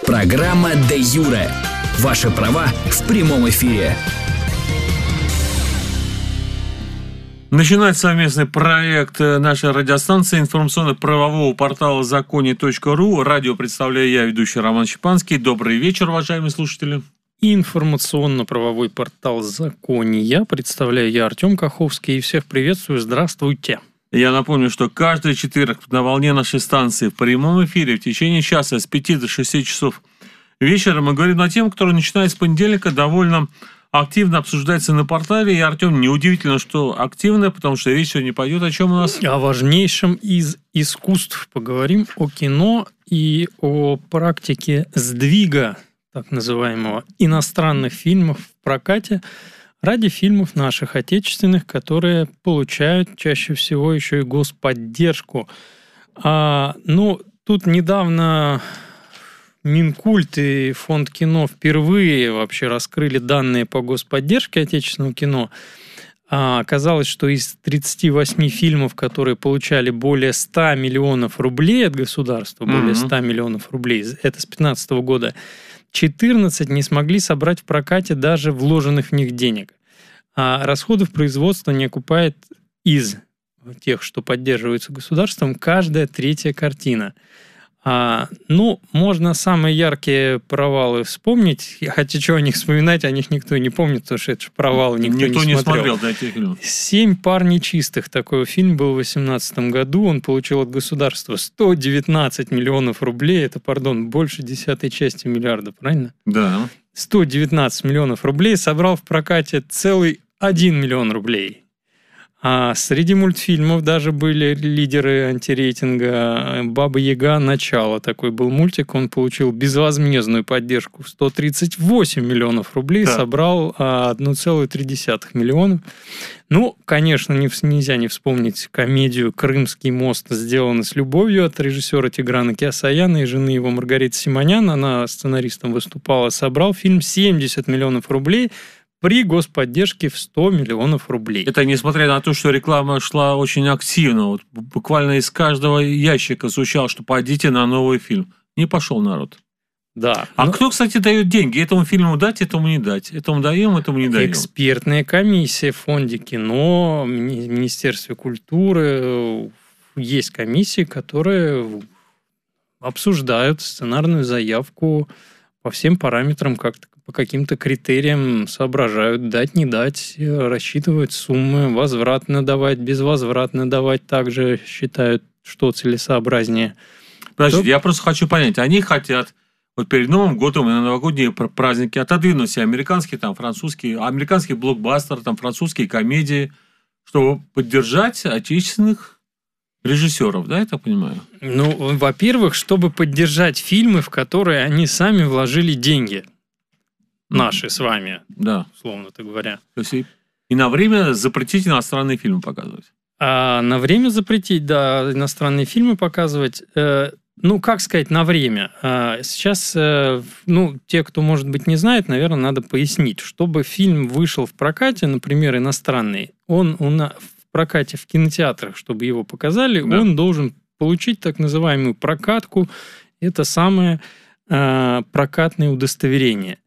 Программа «Де Юре». Ваши права в прямом эфире. Начинает совместный проект нашей радиостанции информационно-правового портала законе.ру. Радио представляю я, ведущий Роман Щепанский. Добрый вечер, уважаемые слушатели. Информационно-правовой портал «Закония». Представляю я, Артем Каховский, и всех приветствую. Здравствуйте. Я напомню, что каждый четверг на волне нашей станции в прямом эфире в течение часа с 5 до 6 часов вечера мы говорим на тему, которая начинает с понедельника, довольно активно обсуждается на портале. И, Артем, неудивительно, что активно, потому что речь сегодня пойдет о чем у нас? О важнейшем из искусств. Поговорим о кино и о практике сдвига так называемого иностранных фильмов в прокате ради фильмов наших отечественных, которые получают чаще всего еще и господдержку. Тут недавно Минкульт и Фонд кино впервые вообще раскрыли данные по господдержке отечественного кино. Оказалось, что из 38 фильмов, которые получали более 100 миллионов рублей от государства, более 100 миллионов рублей, это с 2015 года, 14 не смогли собрать в прокате даже вложенных в них денег. А расходов производства не окупает из тех, что поддерживаются государством, каждая третья картина. Можно самые яркие провалы вспомнить, хотя чего о них вспоминать, о них никто не помнит, потому что это же провалы, никто не смотрел. Да, эти фильмы. «Семь пар нечистых». Такой фильм был в 2018 году. Он получил от государства 119 миллионов рублей. Это, больше 10 части миллиарда, правильно? Да. 119 миллионов рублей. Собрал в прокате целый 1 миллион рублей. А среди мультфильмов даже были лидеры антирейтинга. «Баба-Яга. Начало». Такой был мультик. Он получил безвозмездную поддержку в 138 миллионов рублей. Да. Собрал 1,3 миллиона. Конечно, нельзя не вспомнить комедию «Крымский мост», сделанную с любовью от режиссера Тиграна Кеосаяна и жены его Маргариты Симонян. Она сценаристом выступала. Собрал фильм 70 миллионов рублей при господдержке в 100 миллионов рублей. Это несмотря на то, что реклама шла очень активно. Буквально из каждого ящика звучало, что пойдите на новый фильм. Не пошел народ. Да. Кто, кстати, дает деньги? Этому фильму дать, этому не дать. Этому даем, этому не даем. Экспертная комиссия в Фонде кино, в Министерстве культуры. Есть комиссии, которые обсуждают сценарную заявку по всем параметрам, по каким-то критериям соображают, дать, не дать, рассчитывают суммы, возвратно давать, безвозвратно давать, также считают, что целесообразнее. Подождите, я просто хочу понять, они хотят перед Новым годом и на новогодние праздники отодвинуть все американские, американский блокбастер, французские комедии, чтобы поддержать отечественных режиссеров, да, я так понимаю? Во-первых, чтобы поддержать фильмы, в которые они сами вложили деньги. Наши с вами, да, условно-то говоря. То есть и на время запретить иностранные фильмы показывать. А на время запретить, да, иностранные фильмы показывать. Как сказать, на время. Сейчас, те, кто, может быть, не знает, наверное, надо пояснить. Чтобы фильм вышел в прокате, например, иностранный, он в прокате в кинотеатрах, чтобы его показали, да, он должен получить так называемую прокатку. Это самое прокатное удостоверение.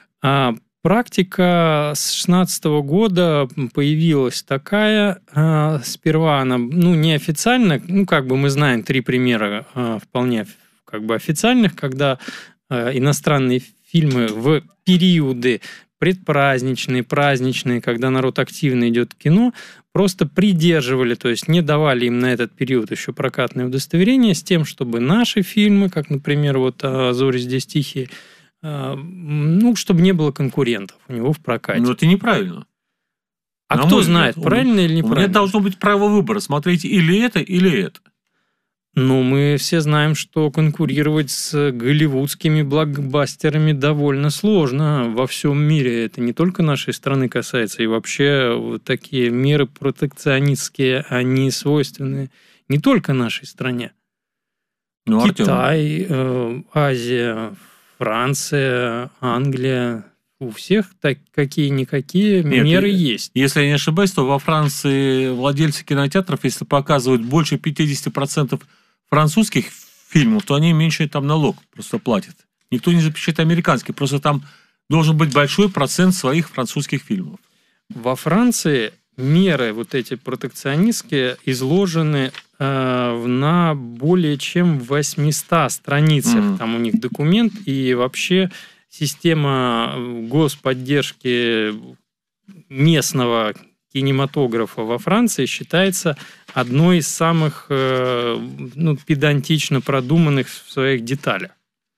Практика с 2016 года появилась такая. Сперва она, неофициально, мы знаем 3 примера вполне официальных, когда иностранные фильмы в периоды предпраздничные, праздничные, когда народ активно идет в кино, просто придерживали, то есть не давали им на этот период еще прокатное удостоверение с тем, чтобы наши фильмы, как, например, «А зори здесь тихие», чтобы не было конкурентов у него в прокате. Это неправильно. Кто знает, правильно или неправильно? У меня должно быть право выбора, смотреть или это, или это. Мы все знаем, что конкурировать с голливудскими блокбастерами довольно сложно во всем мире. Это не только нашей страны касается, и вообще такие меры протекционистские, они свойственны не только нашей стране. Китай, Азия, Франция, Англия, у всех какие-никакие меры есть. Если я не ошибаюсь, то во Франции владельцы кинотеатров, если показывают больше 50% французских фильмов, то они меньше там налог просто платят. Никто не запрещает американские. Просто там должен быть большой процент своих французских фильмов. Во Франции меры вот эти протекционистские изложены на более чем 800 страницах. Там у них документ, и вообще система господдержки местного кинематографа во Франции считается одной из самых педантично продуманных в своих деталях.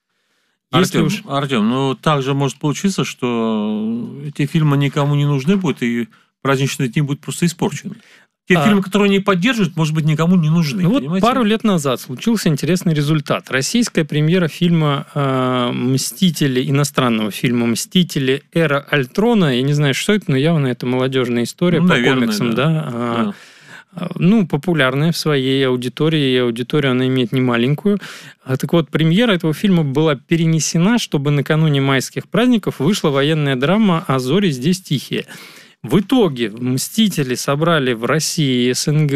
Артем, так же может получиться, что эти фильмы никому не нужны будут, и праздничные дни будут просто испорчены. Те фильмы, которые не поддерживают, может быть, никому не нужны. Вот пару лет назад случился интересный результат. Российская премьера фильма «Мстители», иностранного фильма «Мстители. Эра Альтрона». Я не знаю, что это, но явно это молодежная история по комиксам. Да. Популярная в своей аудитории, и аудиторию она имеет немаленькую. Так вот, премьера этого фильма была перенесена, чтобы накануне майских праздников вышла военная драма «А зори здесь тихие». В итоге «Мстители» собрали в России и СНГ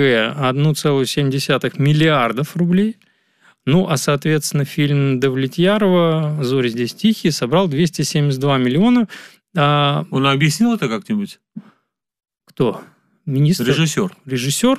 1,7 миллиардов рублей. Соответственно, фильм Давлетьярова «Зори здесь тихие» собрал 272 миллиона. Он объяснил это как-нибудь? Кто? Министр? Режиссер?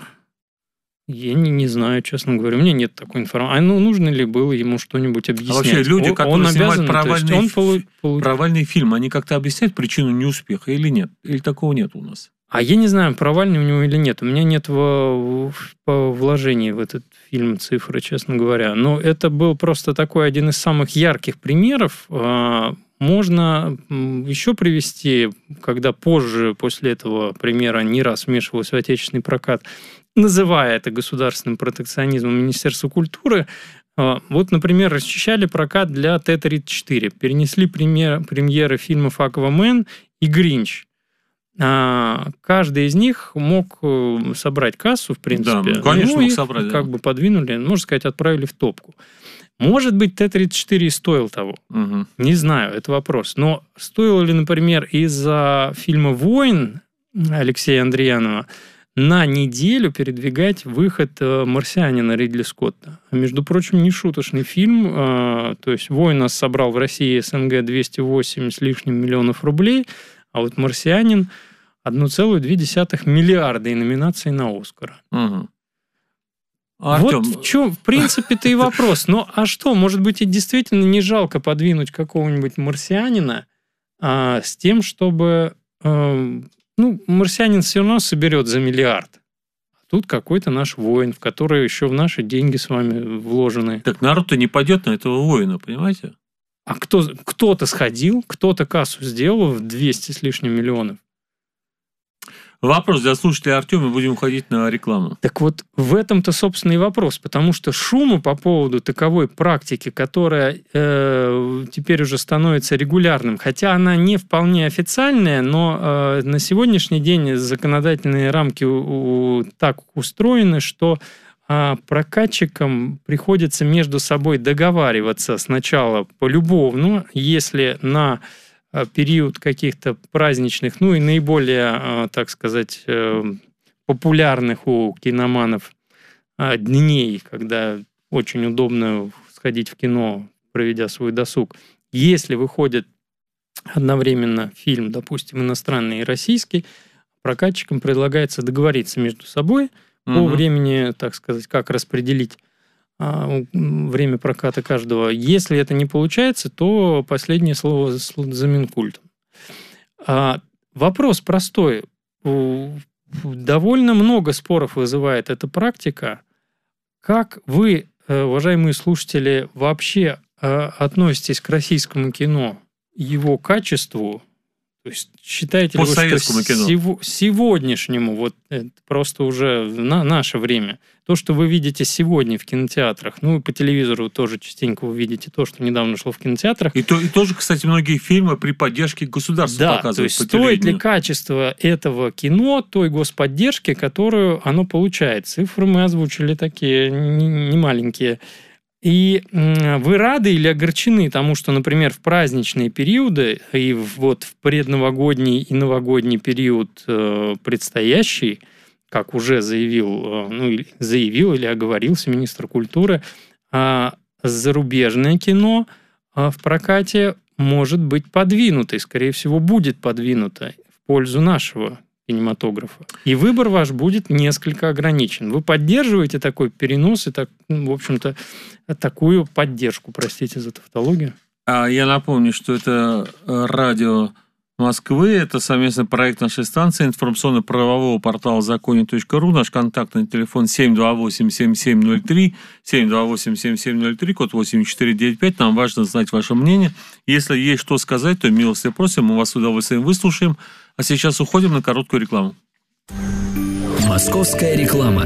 Я не знаю, честно говоря. У меня нет такой информации. Нужно ли было ему что-нибудь объяснять? А вообще люди, которые снимают провальный фильм, они как-то объясняют причину неуспеха или нет? Или такого нет у нас? А я не знаю, провальный у него или нет. У меня нет вложений в этот фильм цифры, честно говоря. Но это был просто такой один из самых ярких примеров. Можно еще привести, когда позже, после этого примера, не раз вмешивалось в отечественный прокат, называя это государственным протекционизмом Министерства культуры. Вот, например, расчищали прокат для Т-34. Перенесли премьеры фильмов «Аквамен» и «Гринч». Каждый из них мог собрать кассу, в принципе. Да, конечно, мог собрать. Как бы подвинули, можно сказать, отправили в топку. Может быть, Т-34 и стоил того. Угу. Не знаю, это вопрос. Но стоило ли, например, из-за фильма «Воин» Алексея Андреянова на неделю передвигать выход «Марсианина» Ридли Скотта? Между прочим, не шуточный фильм. То есть «Воин» нас собрал в России и СНГ 208 с лишним миллионов рублей, а вот «Марсианин» 1,2 миллиарда и номинации на «Оскара». Угу. Артем. Вот в чем, в принципе-то и вопрос. А что, может быть, и действительно не жалко подвинуть какого-нибудь «Марсианина» с тем, чтобы... «Марсианин» все равно соберет за миллиард. А тут какой-то наш «Воин», в который еще в наши деньги с вами вложены. Так народ-то не пойдет на этого «Воина», понимаете? А кто-то сходил, кто-то кассу сделал в 200 с лишним миллионов. Вопрос для слушателей Артема, будем уходить на рекламу. Так вот, в этом-то, собственно, и вопрос, потому что шума по поводу таковой практики, которая теперь уже становится регулярным, хотя она не вполне официальная, но на сегодняшний день законодательные рамки так устроены, что прокатчикам приходится между собой договариваться сначала полюбовно, если на период каких-то праздничных, и наиболее, так сказать, популярных у киноманов дней, когда очень удобно сходить в кино, проведя свой досуг. Если выходит одновременно фильм, допустим, иностранный и российский, прокатчикам предлагается договориться между собой по времени, так сказать, как распределить время проката каждого. Если это не получается, то последнее слово за Минкультом. Вопрос простой. Довольно много споров вызывает эта практика. Как вы, уважаемые слушатели, вообще относитесь к российскому кино, его качеству? То есть считаете ли вы, что сегодняшнему, вот это просто уже наше время, то, что вы видите сегодня в кинотеатрах, и по телевизору тоже частенько вы видите то, что недавно шло в кинотеатрах. И тоже, кстати, многие фильмы при поддержке государства показывают. То есть стоит ли качество этого кино той господдержки, которую оно получает? Цифры мы озвучили такие немаленькие. И вы рады или огорчены тому, что, например, в праздничные периоды и вот в предновогодний и новогодний период предстоящий, как уже заявил или оговорился министр культуры, зарубежное кино в прокате может быть подвинутой, скорее всего, будет подвинута в пользу нашего кинематографа. И выбор ваш будет несколько ограничен. Вы поддерживаете такой перенос и, в общем-то, такую поддержку, простите за тавтологию? Я напомню, что это радио Москвы, это совместный проект нашей станции, информационно-правового портала законе.ру, наш контактный телефон 728-7703, 728-7703, код 8495, нам важно знать ваше мнение. Если есть что сказать, то милости просим, мы вас с удовольствием выслушаем. А сейчас уходим на короткую рекламу. Московская реклама.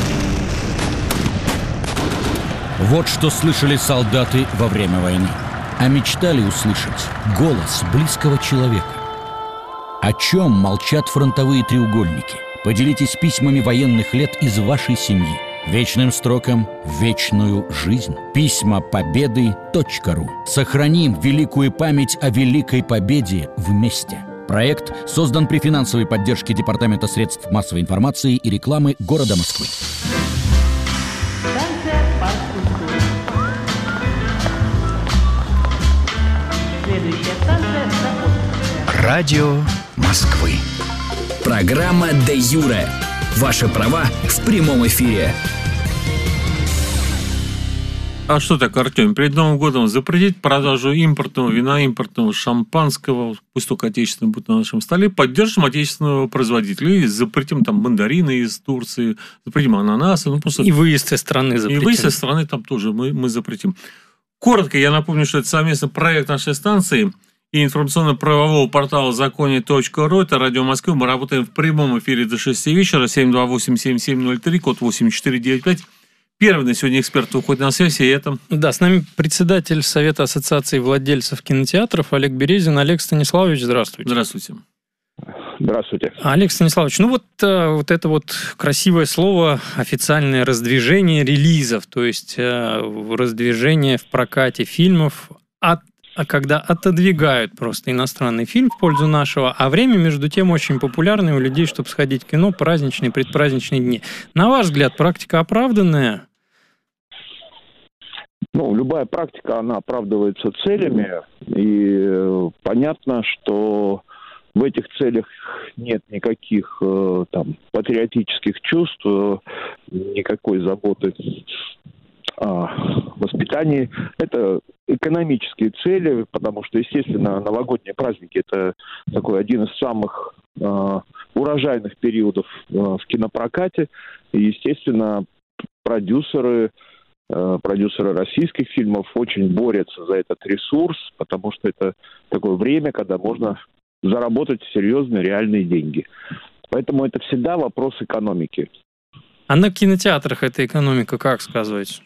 Вот что слышали солдаты во время войны. А мечтали услышать голос близкого человека. О чем молчат фронтовые треугольники? Поделитесь письмами военных лет из вашей семьи. Вечным строкам вечную жизнь. Письма победы.ру. Сохраним великую память о Великой Победе вместе. Проект создан при финансовой поддержке Департамента средств массовой информации и рекламы города Москвы. Радио Москвы. Программа «Де юре». Ваши права в прямом эфире. А что так, Артем? Перед Новым годом запретить продажу импортного вина, импортного шампанского, пусть только отечественного будет на нашем столе, поддержим отечественного производителя и запретим там мандарины из Турции, запретим ананасы. Просто... И выезд из страны запретим. И выезд из страны там тоже мы запретим. Коротко я напомню, что это совместный проект нашей станции и информационно-правового портала законе.ру. Это радио Москвы. Мы работаем в прямом эфире до 6 вечера. 728-7703, код 8495. Первый на сегодня эксперт выходит на связь, и это... Да, с нами председатель Совета ассоциации владельцев кинотеатров Олег Березин. Олег Станиславович, здравствуйте. Здравствуйте. Здравствуйте. Олег Станиславович, вот это вот красивое слово, официальное раздвижение релизов, то есть раздвижение в прокате фильмов, когда отодвигают просто иностранный фильм в пользу нашего, а время, между тем, очень популярное у людей, чтобы сходить в кино праздничные, предпраздничные дни. На ваш взгляд, практика оправданная? Любая практика, она оправдывается целями, и понятно, что в этих целях нет никаких патриотических чувств, никакой заботы о воспитании. Это экономические цели, потому что, естественно, новогодние праздники – это такой один из самых урожайных периодов в кинопрокате. И, естественно, продюсеры российских фильмов очень борются за этот ресурс, потому что это такое время, когда можно заработать серьезные реальные деньги. Поэтому это всегда вопрос экономики. А на кинотеатрах эта экономика как сказывается?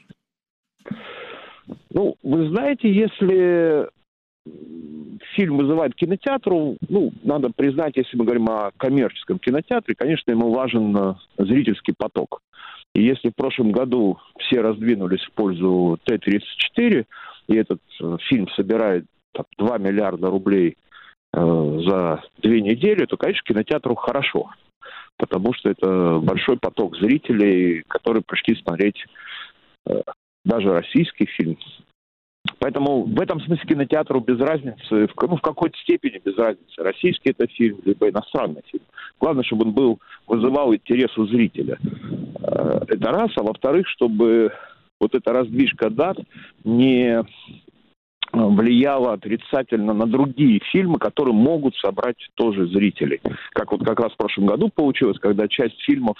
Вы знаете, если фильм вызывает кинотеатру, надо признать, если мы говорим о коммерческом кинотеатре, конечно, ему важен зрительский поток. И если в прошлом году все раздвинулись в пользу Т-34, и этот фильм собирает 2 миллиарда рублей за 2 недели, то, конечно, кинотеатру хорошо. Потому что это большой поток зрителей, которые пришли смотреть даже российский фильм. Поэтому в этом смысле кинотеатру без разницы, в какой-то степени без разницы, российский это фильм, либо иностранный фильм. Главное, чтобы он вызывал интерес у зрителя. Это раз. А во-вторых, чтобы вот эта раздвижка дат не влияла отрицательно на другие фильмы, которые могут собрать тоже зрителей. Как раз в прошлом году получилось, когда часть фильмов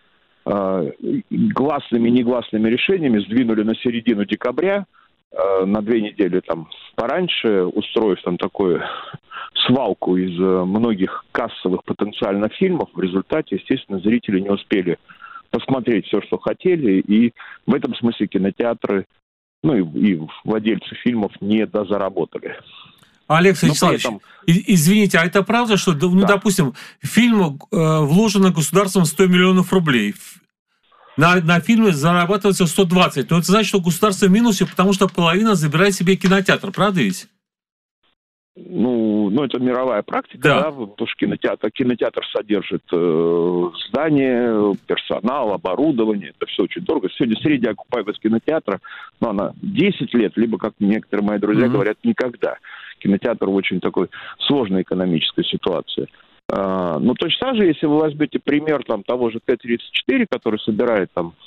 гласными и негласными решениями сдвинули на середину декабря, на 2 недели пораньше, устроив такую свалку из многих кассовых потенциально фильмов. В результате, естественно, зрители не успели посмотреть все, что хотели, и в этом смысле кинотеатры, и владельцы фильмов не дозаработали. Олег Станиславович, извините, а это правда, что, допустим, в фильм вложено государством 100 миллионов рублей, на фильме зарабатывается 120, но это значит, что государство в минусе, потому что половина забирает себе кинотеатр, правда ведь? это мировая практика, да, потому что кинотеатр содержит здание, персонал, оборудование, это все очень дорого. Сегодня средняя окупаемость кинотеатра, она 10 лет, либо, как некоторые мои друзья говорят, никогда. Кинотеатр в очень такой сложной экономической ситуации. Точно так же, если вы возьмете пример того же Т-34, который собирает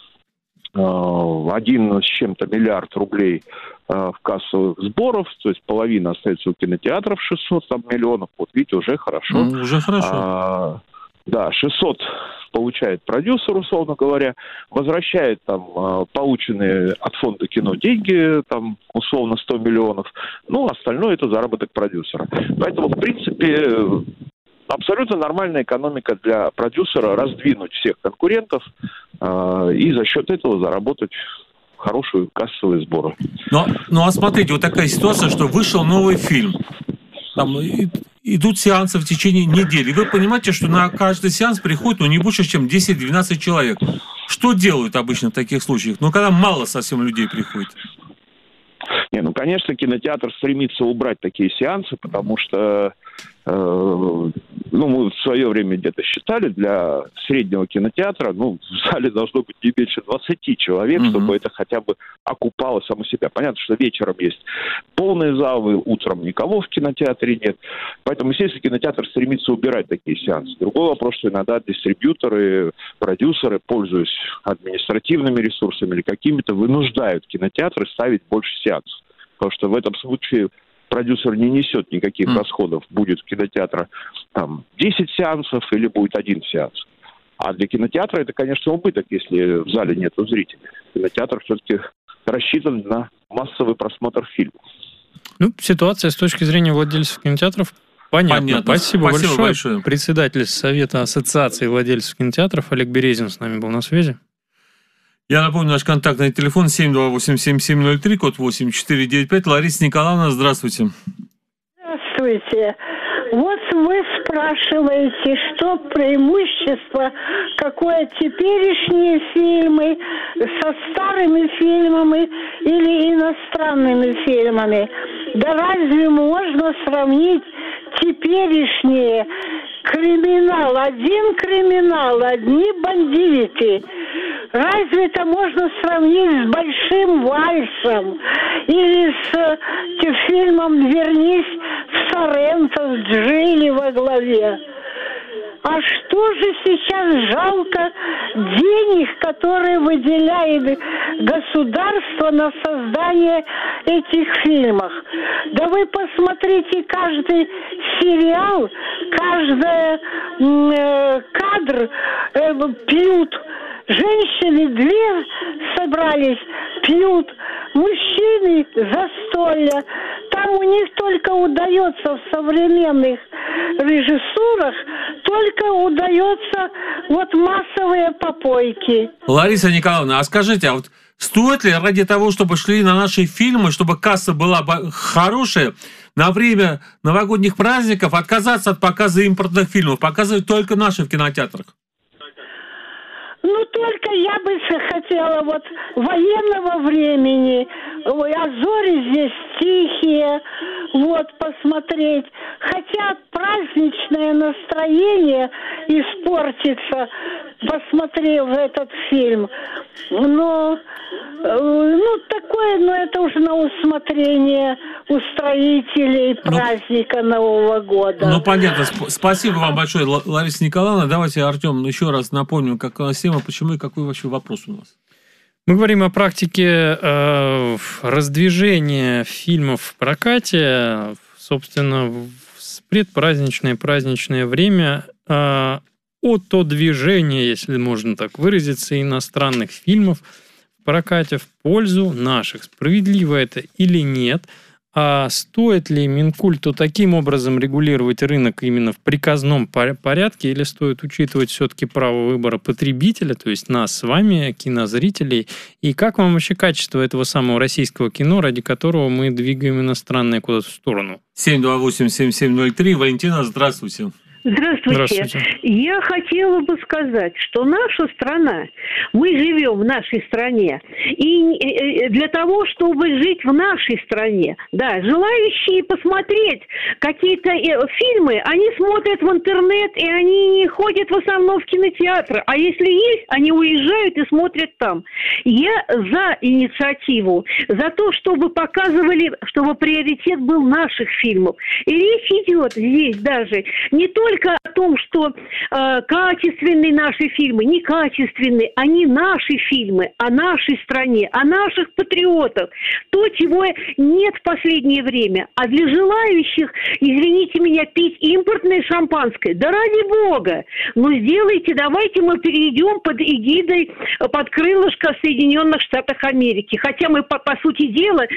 1 с чем-то миллиард рублей в кассовых сборов, то есть половина остается у кинотеатров, 600 миллионов, вот видите, уже хорошо. Уже хорошо. 600 получает продюсер, условно говоря, возвращает полученные от фонда кино деньги, условно 100 миллионов, остальное это заработок продюсера. Поэтому, в принципе, абсолютно нормальная экономика для продюсера раздвинуть всех конкурентов и за счет этого заработать хорошие кассовые сборы. А смотрите, вот такая ситуация, что вышел новый фильм. Идут сеансы в течение недели. Вы понимаете, что на каждый сеанс приходит не больше, чем 10-12 человек. Что делают обычно в таких случаях? Когда мало совсем людей приходит. Конечно, кинотеатр стремится убрать такие сеансы, потому что мы в свое время где-то считали, для среднего кинотеатра, в зале должно быть не меньше 20 человек, чтобы это хотя бы окупало само себя. Понятно, что вечером есть полные залы, утром никого в кинотеатре нет. Поэтому, естественно, кинотеатр стремится убирать такие сеансы. Другой вопрос, что иногда дистрибьюторы, продюсеры, пользуясь административными ресурсами или какими-то, вынуждают кинотеатры ставить больше сеансов. Потому что в этом случае продюсер не несет никаких расходов. Будет у кинотеатра 10 сеансов или будет 1 сеанс. А для кинотеатра это, конечно, убыток, если в зале нет зрителей. Кинотеатр все-таки рассчитан на массовый просмотр фильма. Ситуация с точки зрения владельцев кинотеатров понятна. Спасибо большое. Председатель Совета Ассоциации владельцев кинотеатров Олег Березин с нами был на связи. Я напомню, наш контактный телефон 728-7703, код 8495. Лариса Николаевна, здравствуйте. Здравствуйте. Вот вы спрашиваете, что преимущество, какое теперешние фильмы со старыми фильмами или иностранными фильмами. Да разве можно сравнить теперешние криминал, одни бандиты? Разве это можно сравнить с «Большим вальсом» или с фильмом «Вернись в Соренто» с Джили во главе? А что же сейчас жалко денег, которые выделяет государство на создание этих фильмов? Да вы посмотрите каждый сериал, каждый кадр пьют. Женщины 2 собрались, пьют, мужчины застолья. Там у них только удается в современных режиссурах, только удается массовые попойки. Лариса Николаевна, а скажите, стоит ли ради того, чтобы шли на наши фильмы, чтобы касса была хорошая, на время новогодних праздников отказаться от показа импортных фильмов, показывать только наши в кинотеатрах? Только я бы хотела военного времени, а зори здесь тихие, посмотреть. Хотя праздничное настроение испортится, посмотрев этот фильм. Это уже на усмотрение устроителей праздника Нового года. Понятно. Спасибо вам большое, Лариса Николаевна. Давайте, Артем, еще раз напомним, какая тема, почему и какой вообще вопрос у нас. Мы говорим о практике раздвижения фильмов в прокате, собственно, в предпраздничное, праздничное время, от движения, если можно так выразиться, иностранных фильмов в прокате в пользу наших. Справедливо это или нет? А стоит ли Минкульту таким образом регулировать рынок именно в приказном порядке, или стоит учитывать все-таки право выбора потребителя, то есть нас с вами, кинозрителей? И как вам вообще качество этого самого российского кино, ради которого мы двигаем иностранное куда-то в сторону? 728-7703. Валентина, здравствуйте. Здравствуйте. Я хотела бы сказать, что наша страна, мы живем в нашей стране, и для того, чтобы жить в нашей стране, да, желающие посмотреть какие-то фильмы, они смотрят в интернет, и они не ходят в основном в кинотеатры, а если есть, они уезжают и смотрят там. Я за инициативу, за то, чтобы показывали, чтобы приоритет был наших фильмов. И речь идет здесь даже не только о том, что качественные наши фильмы, некачественные, они наши фильмы, о нашей стране, о наших патриотах. То, чего нет в последнее время. А для желающих, извините меня, пить импортное шампанское, да ради бога, ну сделайте, давайте мы перейдем под эгидой, под крылышко Соединенных Штатов Америки. Хотя мы, по сути дела,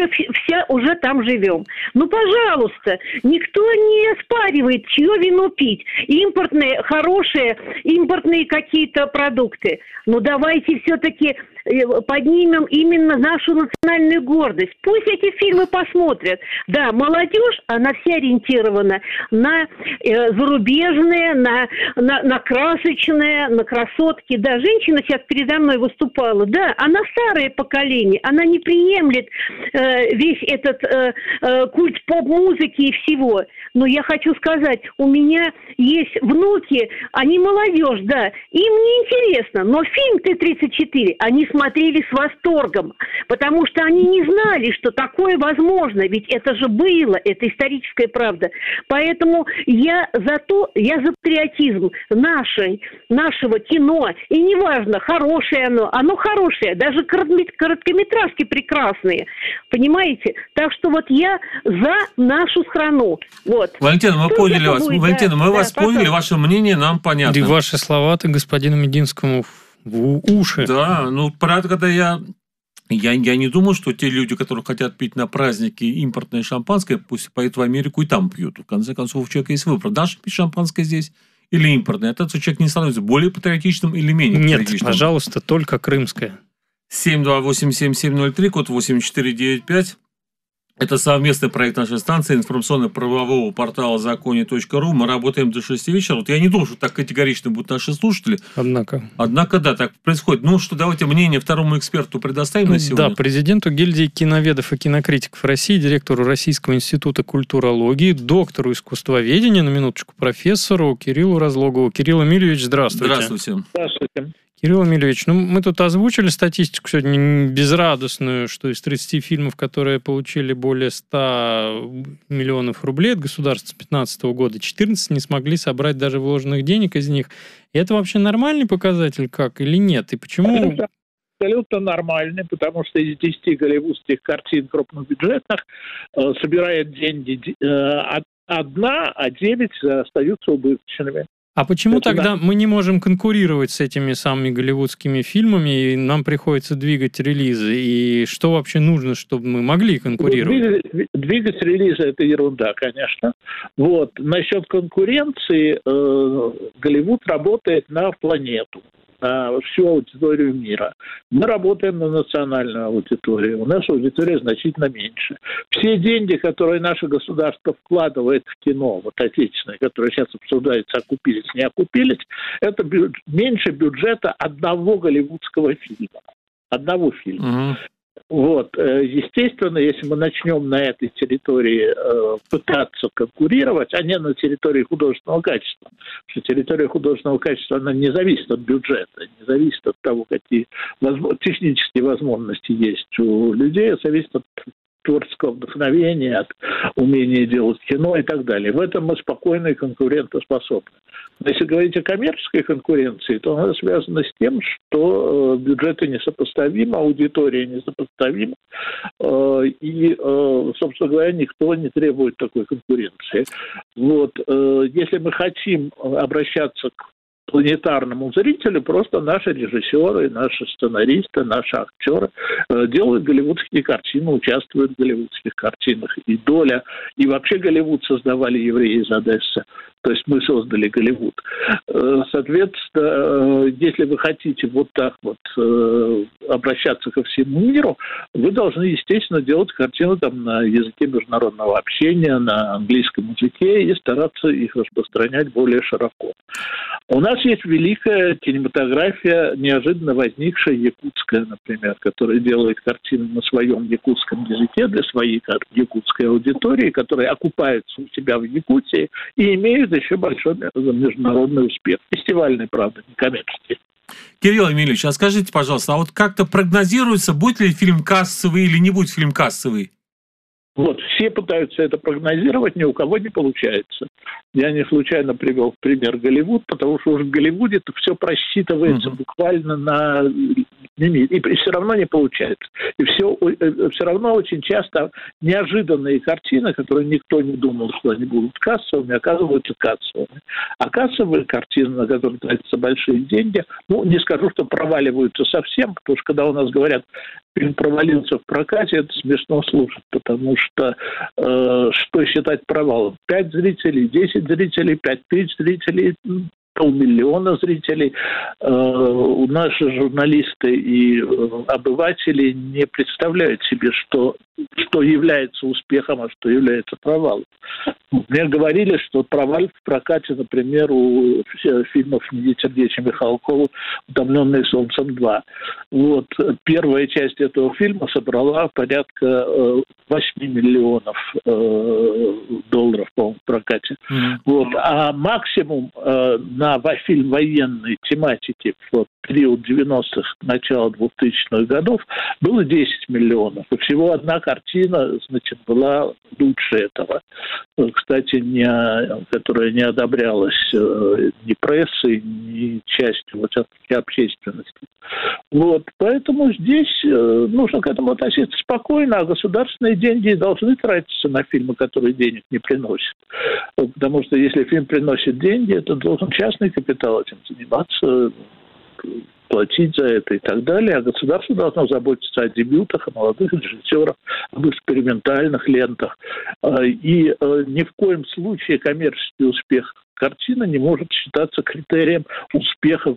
уже там живем. Ну, пожалуйста, никто не оспаривает, чье вино пить. Импортные, хорошие, импортные какие-то продукты. Но давайте все-таки поднимем именно нашу национальную гордость. Пусть эти фильмы посмотрят. Да, молодежь, она вся ориентирована на зарубежные, на красочные, на красотки. Да, женщина сейчас передо мной выступала. Да, она старое поколение, она не приемлет весь этот культ поп-музыки и всего. Но я хочу сказать, у меня есть внуки, они молодежь, да, им не интересно, но фильм Т-34 они смотрели с восторгом, потому что они не знали, что такое возможно, ведь это же было, это историческая правда. Поэтому я за патриотизм нашего кино, и неважно, хорошее оно хорошее, даже короткометражки прекрасные, понимаете? Так что вот я за нашу страну. Вот. Валентина, мы поняли вас. Будет, Валентина, мы вас поняли, ваше мнение нам понятно. И ваши слова-то господину Мединскому в уши. Да, ну, правда, когда я не думаю, что те люди, которые хотят пить на праздники импортное шампанское, пусть поедут в Америку и там пьют. В конце концов, у человека есть выбор. Дашь пить шампанское здесь или импортное? От этого человек не становится более патриотичным или менее патриотичным. Нет, пожалуйста, только крымское. 728-7703, код 8495. Это совместный проект нашей станции информационно-правового портала законе.ру. Мы работаем до 6 вечера. Вот я не думал, что так категорично будут наши слушатели. Однако, да, так происходит. Ну что, давайте мнение второму эксперту предоставим на сегодня. Да, президенту гильдии киноведов и кинокритиков России, директору Российского института культурологии, доктору искусствоведения, на минуточку, профессору Кириллу Разлогову. Кирилл Эмильевич, здравствуйте. Здравствуйте. Здравствуйте. Кирилл Эмильевич, мы тут озвучили статистику сегодня безрадостную, что из 30 фильмов, которые получили более 100 миллионов рублей от государства с 2015 года, 14 не смогли собрать даже вложенных денег из них. И это вообще нормальный показатель как или нет? И почему... Абсолютно нормальный, потому что из 10 голливудских картин крупнобюджетных собирает деньги одна, а 9 остаются убыточными. А почему тогда мы не можем конкурировать с этими самыми голливудскими фильмами, и нам приходится двигать релизы? И что вообще нужно, чтобы мы могли конкурировать? Двигать релизы – это ерунда, конечно. Вот. Насчет конкуренции Голливуд работает на планету, на всю аудиторию мира. Мы работаем на национальную аудиторию. У нас аудитория значительно меньше. Все деньги, которые наше государство вкладывает в кино, вот отечественное, которое сейчас обсуждается, окупились, не окупились, это меньше бюджета одного голливудского фильма. Одного фильма. Вот. Естественно, если мы начнем на этой территории пытаться конкурировать, а не на территории художественного качества, потому что территория художественного качества, она не зависит от бюджета, не зависит от того, какие технические возможности есть у людей, а зависит от творческого вдохновения, от умения делать кино и так далее. В этом мы спокойны и конкурентоспособны. Но если говорить о коммерческой конкуренции, то она связана с тем, что бюджеты несопоставимы, аудитория несопоставима, и, собственно говоря, никто не требует такой конкуренции. Вот. Если мы хотим обращаться к планетарному зрителю, просто наши режиссеры, наши сценаристы, наши актеры делают голливудские картины, участвуют в голливудских картинах. И «Доля», и вообще Голливуд создавали евреи из Одессы. То есть мы создали Голливуд. Соответственно, если вы хотите вот так вот обращаться ко всему миру, вы должны, естественно, делать картины там на языке международного общения, на английском языке и стараться их распространять более широко. У нас есть великая кинематография, неожиданно возникшая, якутская, например, которая делает картины на своем якутском языке для своей якутской аудитории, которые окупаются у себя в Якутии и имеют еще большой международный успех. Фестивальный, правда, не коммерческий. Кирилл Эмильевич, а скажите, пожалуйста, а вот как-то прогнозируется, будет ли фильм кассовый или не будет фильм кассовый? Вот, все пытаются это прогнозировать, ни у кого не получается. Я не случайно привел в пример Голливуд, потому что уже в Голливуде это все просчитывается буквально на лимит, и все равно не получается. И все равно очень часто неожиданные картины, которые никто не думал, что они будут кассовыми, оказываются кассовыми. А кассовые картины, на которые тратятся большие деньги, не скажу, что проваливаются совсем, потому что когда у нас говорят, фильм провалился в прокате, это смешно слушать, потому что что считать провалом? 5 зрителей, 10 зрителей, 5000 зрителей, полмиллиона зрителей. Наши журналисты и обыватели не представляют себе, что является успехом, а что является провалом. Мне говорили, что провал в прокате, например, у фильмов Сергеевича Михалкова «Утомленные солнцем 2». Вот. Первая часть этого фильма собрала порядка 8 миллионов долларов, по-моему, в прокате. Вот. А максимум на фильм военной тематики в период 90-х, начало 2000-х годов было 10 миллионов. И всего одна картина, значит, была лучше этого. Кстати, которая не одобрялась ни прессой, ни частью общественности. Вот. Поэтому здесь нужно к этому относиться спокойно, а государственные деньги должны тратиться на фильмы, которые денег не приносят. Потому что если фильм приносит деньги, это должен частный капитал этим заниматься, платить за это и так далее, а государство должно заботиться о дебютах, о молодых режиссерах, об экспериментальных лентах. И ни в коем случае коммерческий успех картины не может считаться критерием успеха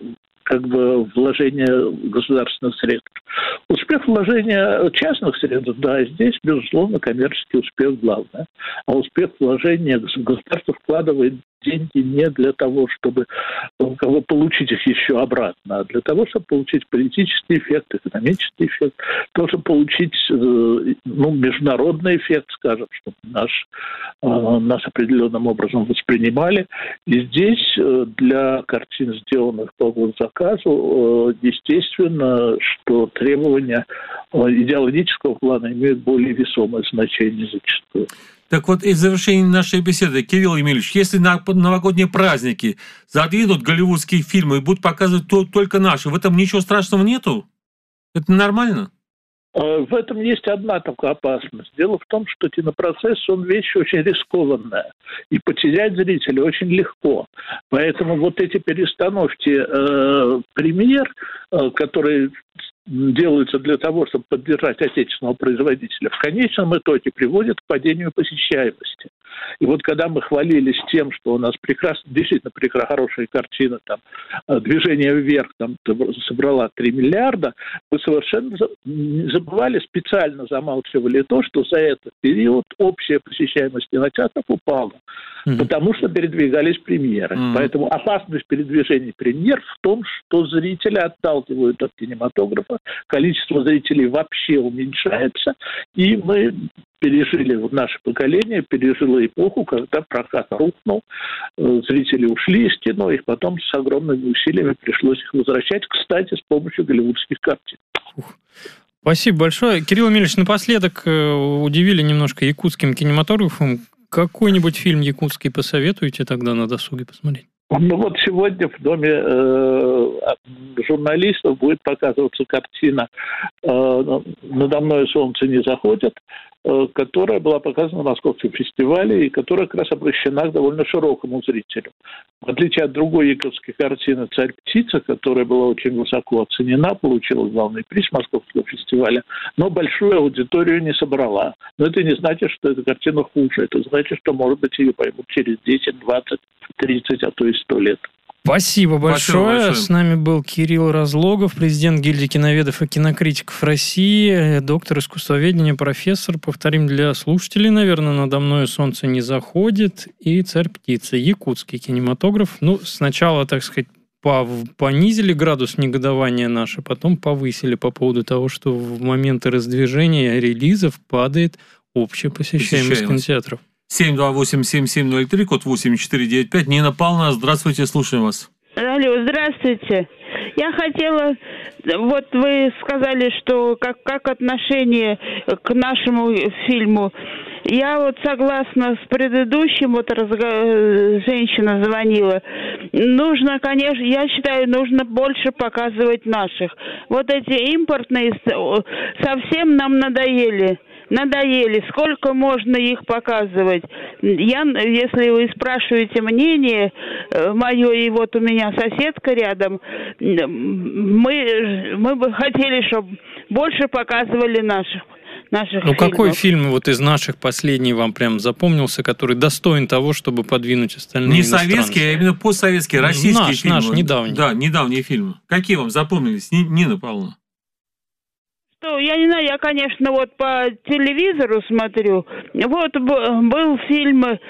вложения государственных средств. Успех вложения частных средств, да, здесь, безусловно, коммерческий успех главное. А успех вложения государство вкладывает деньги не для того, чтобы получить их еще обратно, а для того, чтобы получить политический эффект, экономический эффект, для того, чтобы получить международный эффект, скажем, чтобы нас определенным образом воспринимали. И здесь для картин, сделанных по госзаказу, естественно, что требования идеологического плана имеют более весомое значение зачастую. Так вот, и в завершении нашей беседы, Кирилл Емельевич, если на новогодние праздники задвинут голливудские фильмы и будут показывать только наши, в этом ничего страшного нету? Это нормально? В этом есть одна только опасность. Дело в том, что кинопроцесс, он вещь очень рискованная. И потерять зрителя очень легко. Поэтому вот эти перестановки премьер, которые делаются для того, чтобы поддержать отечественного производителя, в конечном итоге приводят к падению посещаемости. И вот когда мы хвалились тем, что у нас действительно хорошая картина, там, «Движение вверх» там, собрала 3 миллиарда, мы совершенно забывали, специально замалчивали то, что за этот период общая посещаемость кинотеатров упала, потому что передвигались премьеры. Поэтому опасность передвижения премьер в том, что зрители отталкивают от кинематографа, количество зрителей вообще уменьшается, и мы наше поколение пережило эпоху, когда прокат рухнул, зрители ушли из кино, их потом с огромными усилиями пришлось их возвращать, кстати, с помощью голливудских картин. Спасибо большое. Кирилл Емельевич, напоследок удивили немножко якутским кинематографом. Какой-нибудь фильм якутский посоветуете тогда на досуге посмотреть? Вот сегодня в доме журналистов будет показываться картина «Надо мною солнце не заходит». которая была показана на Московском фестивале и которая как раз обращена к довольно широкому зрителю. В отличие от другой яковлевской картины «Царь-птица», которая была очень высоко оценена, получила главный приз Московского фестиваля, но большую аудиторию не собрала. Но это не значит, что эта картина хуже. Это значит, что, может быть, ее поймут через 10, 20, 30, а то и 100 лет. Спасибо большое. С нами был Кирилл Разлогов, президент гильдии киноведов и кинокритиков России, доктор искусствоведения, профессор. Повторим для слушателей, наверное, «Надо мною солнце не заходит» и «Царь-птица». Якутский кинематограф. Сначала, так сказать, понизили градус негодования наше, потом повысили по поводу того, что в моменты раздвижения релизов падает общая посещаемость кинотеатров. 728-7703, код 8495. Нина Павловна, здравствуйте, слушаем вас. Алло, здравствуйте. Я хотела... Вот вы сказали, что как отношение к нашему фильму. Я вот согласна с предыдущим, женщина звонила. Нужно, конечно, я считаю, нужно больше показывать наших. Вот эти импортные совсем нам надоели. Сколько можно их показывать? Если вы спрашиваете мнение мое, и вот у меня соседка рядом, мы бы хотели, чтобы больше показывали наших фильмов. Какой фильм вот из наших последний вам прям запомнился, который достоин того, чтобы подвинуть остальные? Не советские, а именно постсоветские, российские фильмы. Наш, недавний. Да, недавние фильмы. Какие вам запомнились, Нина Павловна? Я не знаю, я, конечно, вот по телевизору смотрю. Вот был фильм о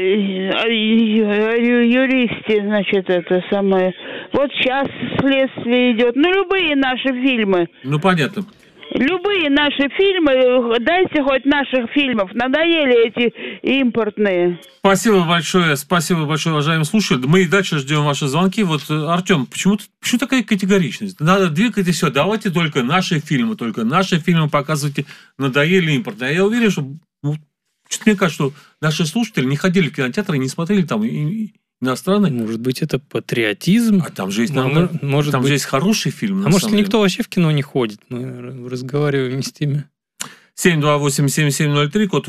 юристе, значит, это самое. Вот сейчас следствие идет. Любые наши фильмы. Понятно. Любые наши фильмы, дайте хоть наших фильмов. Надоели эти импортные. Спасибо большое, уважаемые слушатели. Мы и дальше ждем ваши звонки. Вот, Артем, почему такая категоричность? Надо двигать и все. Давайте только наши фильмы показывайте. Надоели импортные. Я уверен, что мне кажется, что наши слушатели не ходили в кинотеатры и не смотрели там иностранные. Может быть, это патриотизм? А там же есть, же есть хороший фильм. Может, никто вообще в кино не ходит? Мы разговариваем не с теми. 728-7703, код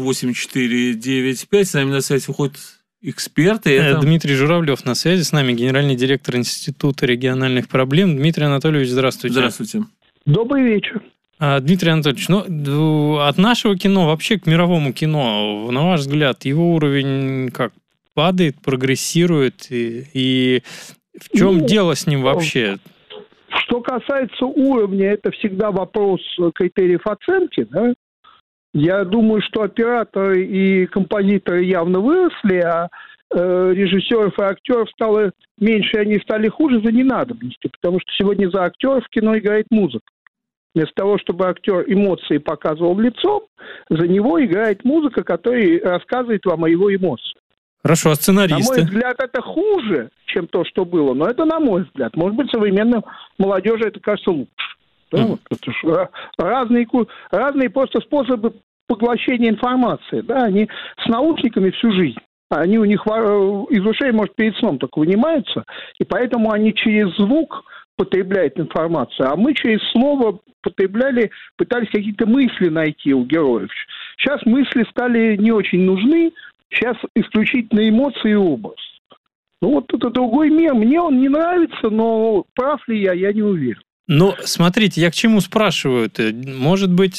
8495. С нами на связи выходят эксперты. Дмитрий Журавлев на связи с нами, генеральный директор Института региональных проблем. Дмитрий Анатольевич, здравствуйте. Здравствуйте. Добрый вечер. Дмитрий Анатольевич, от нашего кино вообще к мировому кино, на ваш взгляд, его уровень как падает, прогрессирует, и в чем дело с ним вообще? Что касается уровня, это всегда вопрос критериев оценки, да? Я думаю, что операторы и композиторы явно выросли, а режиссеров и актеров стало меньше, и они стали хуже за ненадобностью, потому что сегодня за актеров в кино играет музыка. Вместо того, чтобы актер эмоции показывал лицом, за него играет музыка, которая рассказывает вам о его эмоциях. Хорошо, а сценаристы? На мой взгляд, это хуже, чем то, что было, но это на мой взгляд. Может быть, современным молодежи это кажется лучше. Да? Это ж разные просто способы поглощения информации. Да? Они с наушниками всю жизнь. Они у них из ушей, может, перед сном только вынимаются, и поэтому они через звук потребляют информацию, а мы через слово пытались какие-то мысли найти у героев. Сейчас мысли стали не очень нужны, сейчас исключительно эмоции и образ. Это другой мир. Мне он не нравится, но прав ли я не уверен. Смотрите, я к чему спрашиваю? Может быть,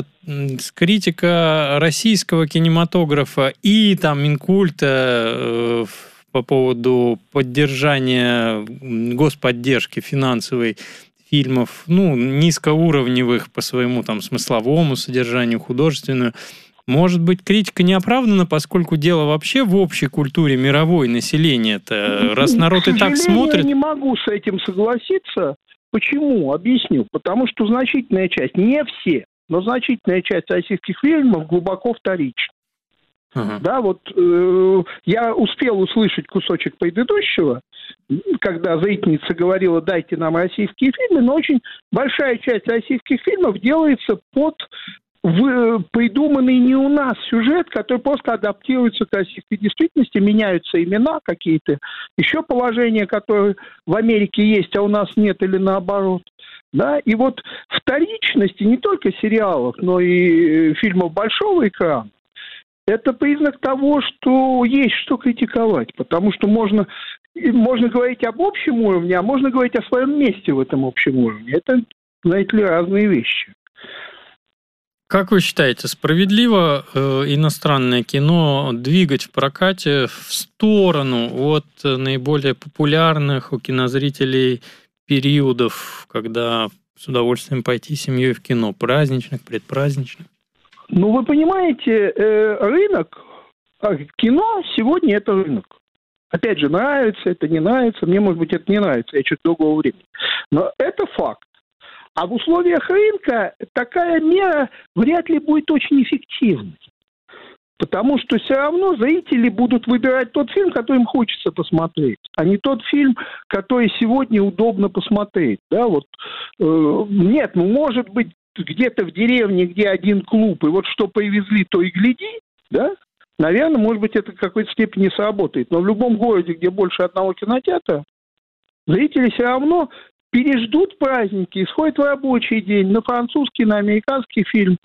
критика российского кинематографа и Минкульта по поводу поддержания, господдержки финансовой фильмов, низкоуровневых по своему смысловому содержанию, художественную, может быть, критика не оправдана, поскольку дело вообще в общей культуре мировой населения-то, раз народ и так смотрит. Я не могу с этим согласиться. Почему? Объясню. Потому что значительная часть, не все, но значительная часть российских фильмов глубоко вторична. Да, я успел услышать кусочек предыдущего, когда зрительница говорила: дайте нам российские фильмы, но очень большая часть российских фильмов делается под придуманный не у нас сюжет, который просто адаптируется к российской действительности, меняются имена какие-то, еще положения, которые в Америке есть, а у нас нет, или наоборот. Да? И вот вторичность не только сериалов, но и фильмов большого экрана, это признак того, что есть что критиковать, потому что можно говорить об общем уровне, а можно говорить о своем месте в этом общем уровне. Это, знаете ли, разные вещи. Как вы считаете, справедливо иностранное кино двигать в прокате в сторону от наиболее популярных у кинозрителей периодов, когда с удовольствием пойти с семьей в кино, праздничных, предпраздничных? Ну, вы понимаете, рынок, кино сегодня это рынок. Опять же, нравится это, не нравится. Мне, может быть, это не нравится, я чуть другого времени. Но это факт. А в условиях рынка такая мера вряд ли будет очень эффективной. Потому что все равно зрители будут выбирать тот фильм, который им хочется посмотреть, а не тот фильм, который сегодня удобно посмотреть. Да, вот, нет, может быть, где-то в деревне, где один клуб, и вот что привезли, то и гляди, да? Наверное, может быть, это в какой-то степени сработает. Но в любом городе, где больше одного кинотеатра, зрители все равно переждут праздники, исходят в рабочий день, на французский, на американский фильм.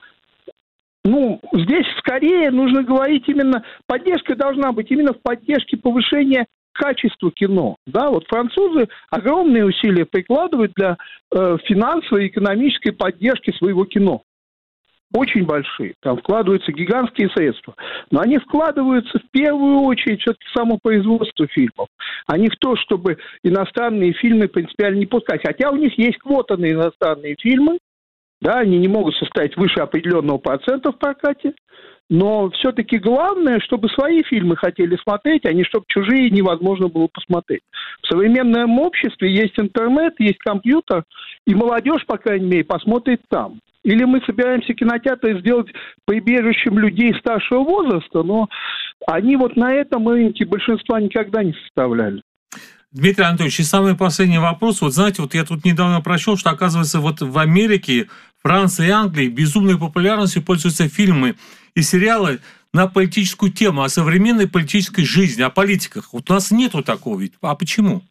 Ну, здесь скорее нужно говорить именно, поддержка должна быть именно в поддержке повышения качества кино. Да, вот французы огромные усилия прикладывают для финансовой и экономической поддержки своего кино. Очень большие. Там вкладываются гигантские средства. Но они вкладываются в первую очередь все-таки в само производство фильмов, а не в то, чтобы иностранные фильмы принципиально не пускать. Хотя у них есть квота на иностранные фильмы, да, они не могут составить выше определенного процента в прокате, но все-таки главное, чтобы свои фильмы хотели смотреть, а не чтобы чужие невозможно было посмотреть. В современном обществе есть интернет, есть компьютер, и молодежь, по крайней мере, посмотрит там. Или мы собираемся кинотеатры сделать прибежищем людей старшего возраста, но они вот на этом рынке большинства никогда не составляли. Дмитрий Анатольевич, и самый последний вопрос. Вот знаете, вот я тут недавно прочел, что, оказывается, вот в Америке, Франции и Англии безумной популярностью пользуются фильмы и сериалы на политическую тему, о современной политической жизни, о политиках. Вот у нас нету такого ведь. А почему?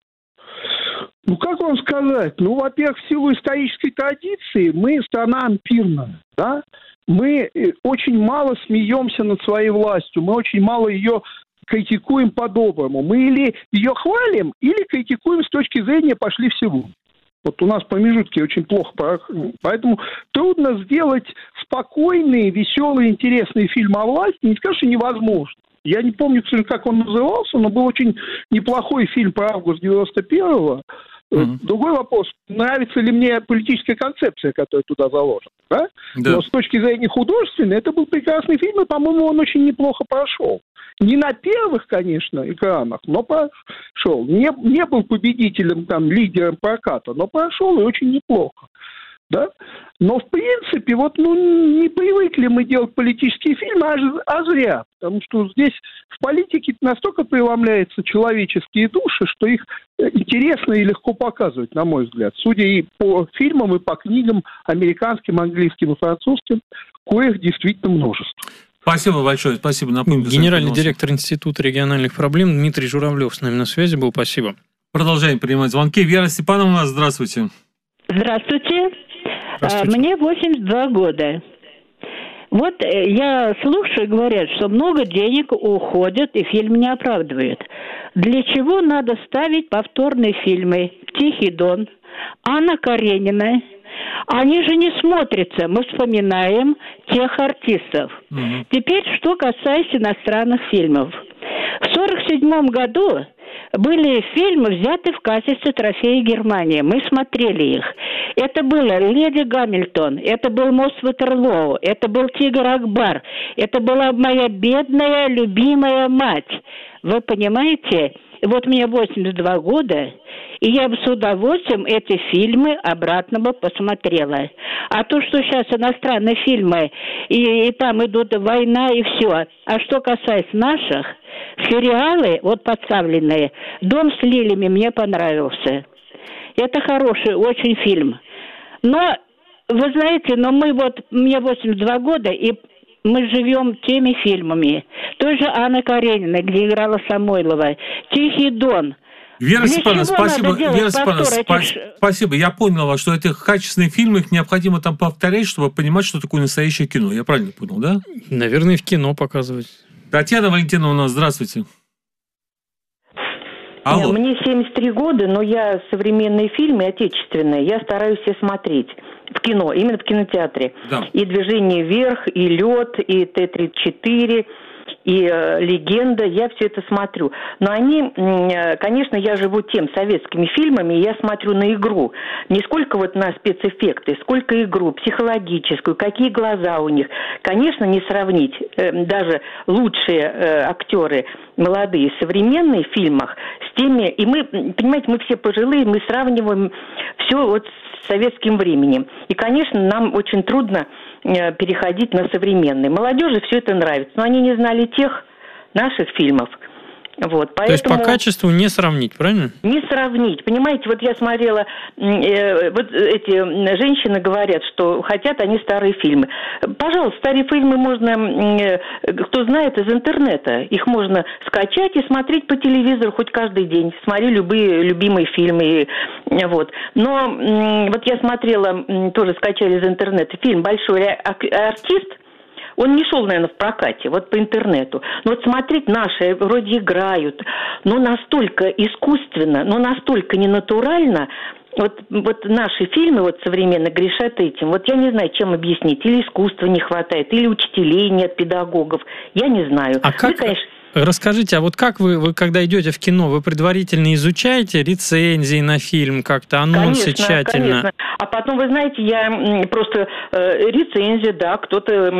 Ну, как вам сказать? Ну, во-первых, в силу исторической традиции мы страна ампирная, да? Мы очень мало смеемся над своей властью, мы очень мало ее критикуем по-доброму. Мы или ее хвалим, или критикуем с точки зрения «пошли всего». Вот у нас промежутки очень плохо, поэтому трудно сделать спокойный, веселый, интересный фильм о власти. Не скажу, что невозможно. Я не помню, как он назывался, но был очень неплохой фильм про август 91-го. Другой вопрос, нравится ли мне политическая концепция, которая туда заложена. Да? Да. Но с точки зрения художественной, это был прекрасный фильм, и, по-моему, он очень неплохо прошел. Не на первых, конечно, экранах, но прошел. Не был победителем, там, лидером проката, но прошел и очень неплохо. Да? Но, в принципе, вот, не привыкли мы делать политические фильмы, а зря. Потому что здесь в политике настолько преломляются человеческие души, что их интересно и легко показывать, на мой взгляд. Судя и по фильмам, и по книгам американским, английским и французским, коих действительно множество. Спасибо большое, спасибо. Напомню, генеральный директор Института региональных проблем Дмитрий Журавлев с нами на связи был. Спасибо. Продолжаем принимать звонки. Вера Степановна, здравствуйте. Здравствуйте. Мне 82 года. Вот я слушаю, говорят, что много денег уходит, и фильм не оправдывает. Для чего надо ставить повторные фильмы «Тихий Дон», «Анна Каренина»? Они же не смотрятся. Мы вспоминаем тех артистов. Теперь, что касается иностранных фильмов. В 1947 году были фильмы, взяты в качестве трофея Германии. Мы смотрели их. Это было «Леди Гамильтон», это был «Мост Ватерлоу», это был «Тигр Акбар», это была «Моя бедная, любимая мать». Вы понимаете? Вот мне 82 года, и я бы с удовольствием эти фильмы обратно бы посмотрела. А то, что сейчас иностранные фильмы, и там идут война и все. А что касается наших, сериалы, вот подставленные, «Дом с лилиями» мне понравился. Это хороший очень фильм. Но, вы знаете, мне 82 года, и мы живем теми фильмами. Той же Анна Каренина, где играла Самойлова. «Тихий Дон». Вера Степановна, спасибо. Вера Степановна, спасибо. Я понял вас, что это качественные фильмы, их необходимо там повторять, чтобы понимать, что такое настоящее кино. Я правильно понял, да? Наверное, в кино показывать. Татьяна Валентиновна, здравствуйте. Алло. Мне 73 года, но я современные фильмы, отечественные, я стараюсь все смотреть в кино, именно в кинотеатре. Да. И «Движение вверх», и «Лед», и Т-34, и «Легенда», я все это смотрю. Но они, конечно, я живу тем советскими фильмами, и я смотрю на игру. Не сколько вот на спецэффекты, сколько игру психологическую, какие глаза у них. Конечно, не сравнить даже лучшие актеры, молодые, современные в фильмах с теми... И мы, понимаете, мы все пожилые, мы сравниваем все вот с советским временем. И, конечно, нам очень трудно переходить на современные. Молодежи все это нравится, но они не знали тех наших фильмов. Вот, поэтому... То есть по качеству не сравнить, правильно? Не сравнить. Понимаете, вот я смотрела, вот эти женщины говорят, что хотят они старые фильмы. Пожалуйста, старые фильмы можно, кто знает, из интернета. Их можно скачать и смотреть по телевизору хоть каждый день. Смотри любые любимые фильмы. Вот. Но вот я смотрела, тоже скачали из интернета, фильм «Большой артист». Он не шел, наверное, в прокате, вот по интернету. Но вот смотреть наши вроде играют, но настолько искусственно, но настолько ненатурально. Вот наши фильмы вот современные грешат этим. Вот я не знаю, чем объяснить. Или искусства не хватает, или учителей нет, педагогов. Я не знаю. А как... конечно... Расскажите, а вот как вы, когда идете в кино, вы предварительно изучаете рецензии на фильм, как-то анонсы тщательно? Конечно. А потом, вы знаете, я просто рецензия, да, кто-то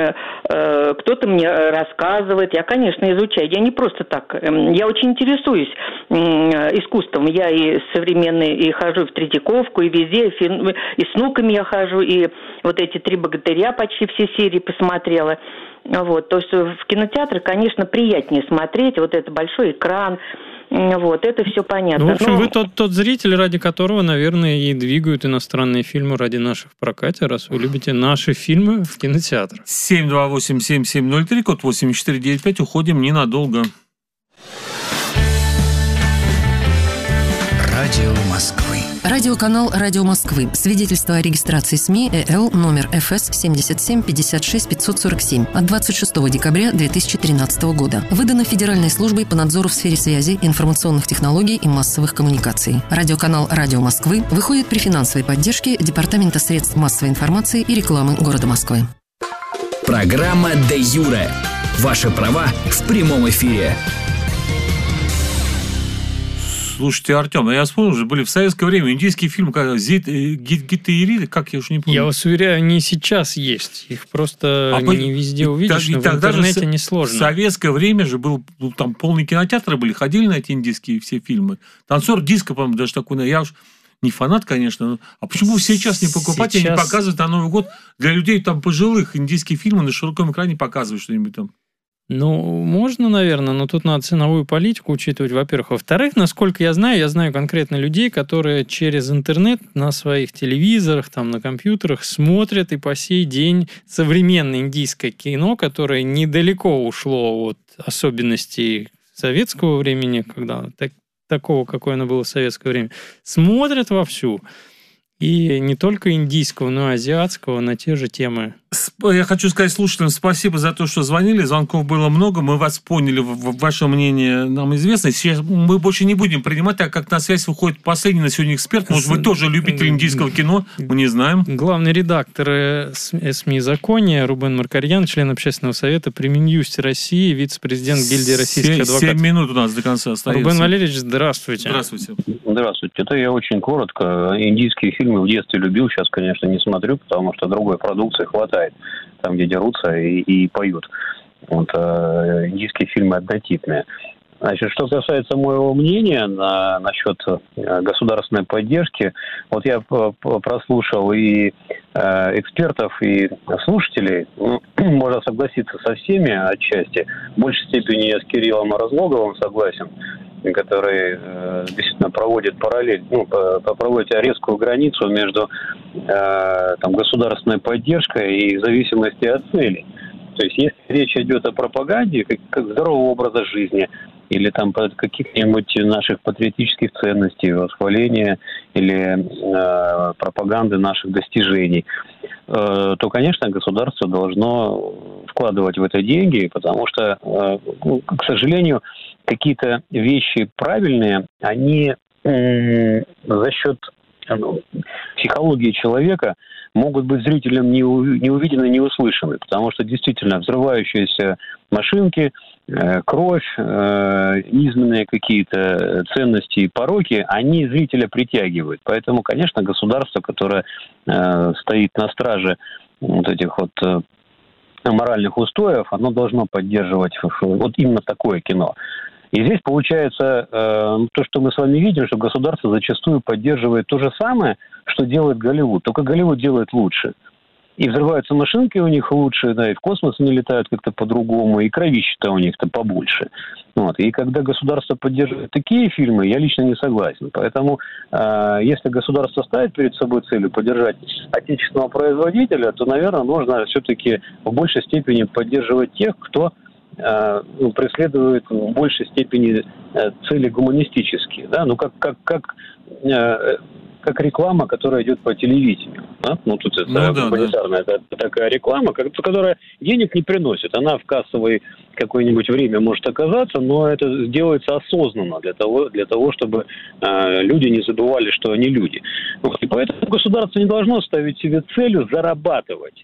мне рассказывает, я, конечно, изучаю. Я не просто так, я очень интересуюсь искусством. Я и современный, и хожу в Третьяковку, и везде, и с внуками я хожу, и вот эти «Три богатыря» почти все серии посмотрела. Вот, то есть в кинотеатре, конечно, приятнее смотреть, вот это большой экран, вот, это все понятно. Ну, в общем, вы тот зритель, ради которого, наверное, и двигают иностранные фильмы ради наших в прокате, раз вы любите наши фильмы в кинотеатр. 728-7703, код 8495, уходим ненадолго. Радио Москвы. Радиоканал «Радио Москвы». Свидетельство о регистрации СМИ ЭЛ номер ФС 77 56 547 от 26 декабря 2013 года. Выдано Федеральной службой по надзору в сфере связи, информационных технологий и массовых коммуникаций. Радиоканал «Радио Москвы» выходит при финансовой поддержке Департамента средств массовой информации и рекламы города Москвы. Программа «Де Юре». Ваши права в прямом эфире. Слушайте, Артем, я вспомнил, уже были в советское время индийские фильмы, как Гита и Рита, как я уже не помню. Я вас уверяю, они сейчас есть. Их просто не везде увидишь, но в интернете несложно. В советское время же был, там полные кинотеатры были, ходили на эти индийские все фильмы. «Танцор диско», по-моему, даже такой. Я уж не фанат, конечно. А почему сейчас не покупать и не показывать на Новый год для людей там пожилых индийские фильмы на широком экране показывать что-нибудь там? Ну, можно, наверное, но тут надо ценовую политику учитывать, во-первых. Во-вторых, насколько я знаю конкретно людей, которые через интернет на своих телевизорах, там, на компьютерах смотрят и по сей день современное индийское кино, которое недалеко ушло от особенностей советского времени, когда такого, какое оно было в советское время, смотрят вовсю. И не только индийского, но и азиатского на те же темы. Я хочу сказать слушателям спасибо за то, что звонили. Звонков было много. Мы вас поняли. Ваше мнение нам известно. Сейчас мы больше не будем принимать, так как на связь выходит последний на сегодня эксперт. Может, вы тоже любитель индийского кино? Мы не знаем. Главный редактор СМИ «Закония» Рубен Маркарьян, член Общественного совета при Минюсте России, вице-президент гильдии российских адвокатов. 7 минут у нас до конца остается. Рубен Валерьевич, здравствуйте. Здравствуйте. Здравствуйте. Это я очень коротко. Индийские фильмы в детстве любил, сейчас, конечно, не смотрю, потому что другой продукции хватает. Там, где дерутся и поют. Вот, индийские фильмы однотипные. Значит, что касается моего мнения насчет государственной поддержки, вот я прослушал и экспертов, и слушателей, можно согласиться со всеми отчасти. В большей степени я с Кириллом Разлоговым согласен, который действительно проводит параллель, проводит резкую границу между государственной поддержкой и в зависимости от целей. То есть, если речь идет о пропаганде, как здорового образа жизни, или там каких-нибудь наших патриотических ценностей, восхваления или пропаганды наших достижений, то, конечно, государство должно вкладывать в это деньги, потому что, к сожалению, какие-то вещи правильные, они за счет психологии человека могут быть зрителям не увидены, не услышаны, потому что действительно взрывающиеся машинки, кровь, низменные какие-то ценности и пороки, они зрителя притягивают. Поэтому, конечно, государство, которое стоит на страже вот этих вот моральных устоев, оно должно поддерживать вот именно такое кино. И здесь получается то, что мы с вами видим, что государство зачастую поддерживает то же самое, что делает Голливуд. Только Голливуд делает лучше. И взрываются машинки у них лучше, да, и в космос они летают как-то по-другому, и кровища-то у них-то побольше. Вот. И когда государство поддерживает такие фильмы, я лично не согласен. Поэтому, если государство ставит перед собой целью поддержать отечественного производителя, то, наверное, нужно все-таки в большей степени поддерживать тех, кто преследует в большей степени цели гуманистические, да, ну как реклама, которая идет по телевидению, да? Ну тут это гуманитарная такая реклама, которая денег не приносит, она в кассовое какое-нибудь время может оказаться, но это делается осознанно для того, чтобы люди не забывали, что они люди. Вот. И поэтому государство не должно ставить себе целью зарабатывать.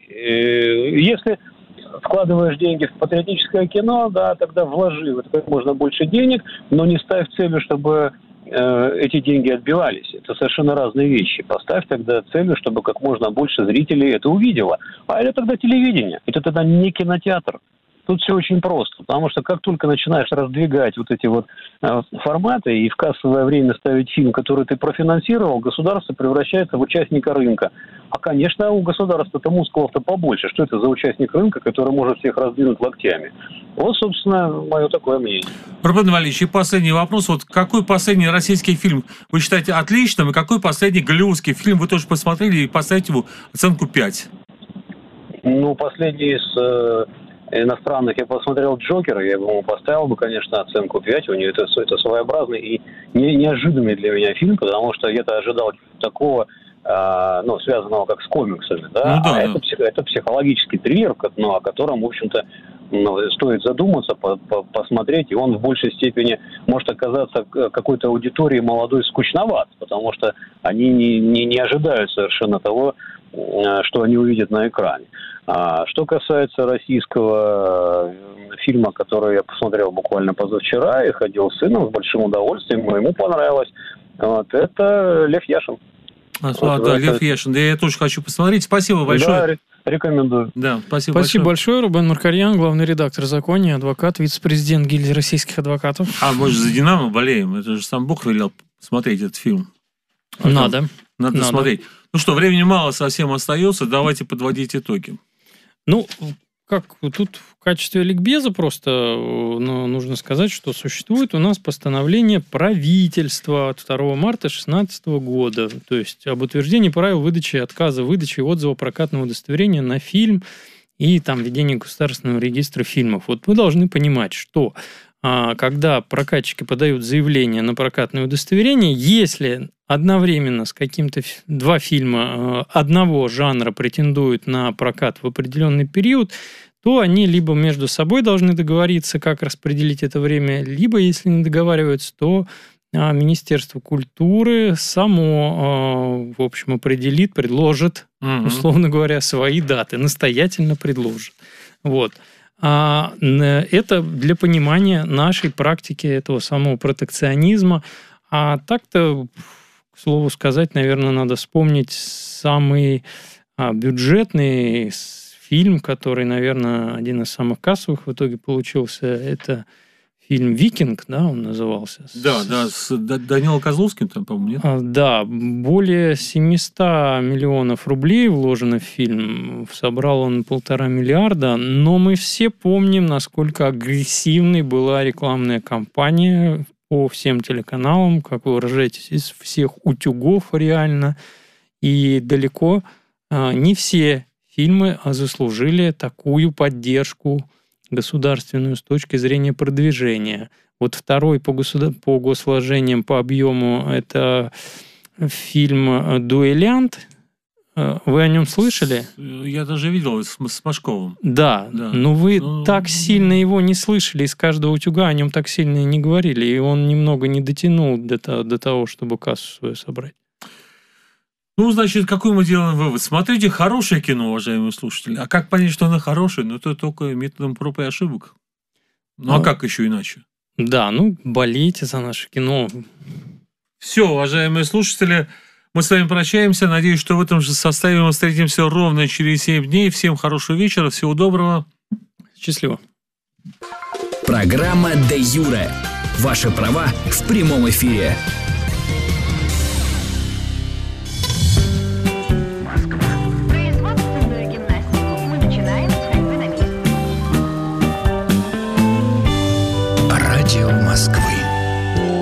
Если вкладываешь деньги в патриотическое кино, да, тогда вложи в это как можно больше денег, но не ставь целью, чтобы эти деньги отбивались. Это совершенно разные вещи. Поставь тогда целью, чтобы как можно больше зрителей это увидело. А это тогда телевидение. Это тогда не кинотеатр. Тут все очень просто, потому что как только начинаешь раздвигать вот эти вот форматы и в кассовое время ставить фильм, который ты профинансировал, государство превращается в участника рынка. А, конечно, у государства-то мускулов-то побольше. Что это за участник рынка, который может всех раздвинуть локтями? Вот, собственно, мое такое мнение. Рубен Валерьевич, и последний вопрос. Вот какой последний российский фильм вы считаете отличным, и какой последний голливудский фильм вы тоже посмотрели и поставите ему оценку 5? Ну, последний из иностранных я посмотрел «Джокера», я ему поставил бы, конечно, оценку 5. У него это своеобразный и неожиданный для меня фильм, потому что я-то ожидал такого, связанного как с комиксами, да? Ну, да. Это психологический триллер, о котором, в общем-то, стоит задуматься, посмотреть, и он в большей степени может оказаться какой-то аудитории молодой скучноват, потому что они не ожидают совершенно того, что они увидят на экране. А что касается российского фильма, который я посмотрел буквально позавчера, и ходил с сыном с большим удовольствием, ему понравилось, вот, это Лев Яшин. Лев Яшин. Я тоже хочу посмотреть. Спасибо большое. Да, рекомендую. Да, спасибо большое. Рубен Маркарьян, главный редактор «Закония», адвокат, вице-президент гильдии российских адвокатов. Мы же за «Динамо» болеем. Это же сам Бог велел смотреть этот фильм. Надо смотреть. Ну что, времени мало совсем остается. Давайте подводить итоги. Как тут в качестве ликбеза просто нужно сказать, что существует у нас постановление правительства от 2 марта 2016 года, то есть об утверждении правил выдачи, отказа выдачи и отзыва прокатного удостоверения на фильм и ведение государственного регистра фильмов. Вот вы должны понимать, что когда прокатчики подают заявление на прокатное удостоверение, если одновременно с каким-то два фильма одного жанра претендуют на прокат в определенный период, то они либо между собой должны договориться, как распределить это время, либо, если не договариваются, то Министерство культуры само, в общем, предложит, условно говоря, свои даты, настоятельно предложит. Вот. Это для понимания нашей практики этого самого протекционизма. А так-то, к слову сказать, наверное, надо вспомнить самый бюджетный фильм, который, наверное, один из самых кассовых в итоге получился. Это фильм «Викинг», да, он назывался? Да, с Данилом Козловским там, по-моему, нет? Да, более 700 миллионов рублей вложено в фильм, собрал он 1,5 миллиарда, но мы все помним, насколько агрессивной была рекламная кампания по всем телеканалам, как вы выражаетесь, из всех утюгов реально, и далеко не все фильмы заслужили такую поддержку государственную с точки зрения продвижения. Вот второй по госвложениям, по объему, это фильм «Дуэлянт». Вы о нем слышали? Я даже видел с Машковым. Да. Но вы так сильно его не слышали, из каждого утюга о нем так сильно и не говорили, и он немного не дотянул до того, чтобы кассу свою собрать. Ну, значит, какой мы делаем вывод? Смотрите хорошее кино, уважаемые слушатели. А как понять, что оно хорошее? Ну, это только методом проб и ошибок. Ну, а как еще иначе? Да, болейте за наше кино. Все, уважаемые слушатели, мы с вами прощаемся. Надеюсь, что в этом же составе мы встретимся ровно через 7 дней. Всем хорошего вечера, всего доброго. Счастливо. Программа «Де юре». Ваши права в прямом эфире.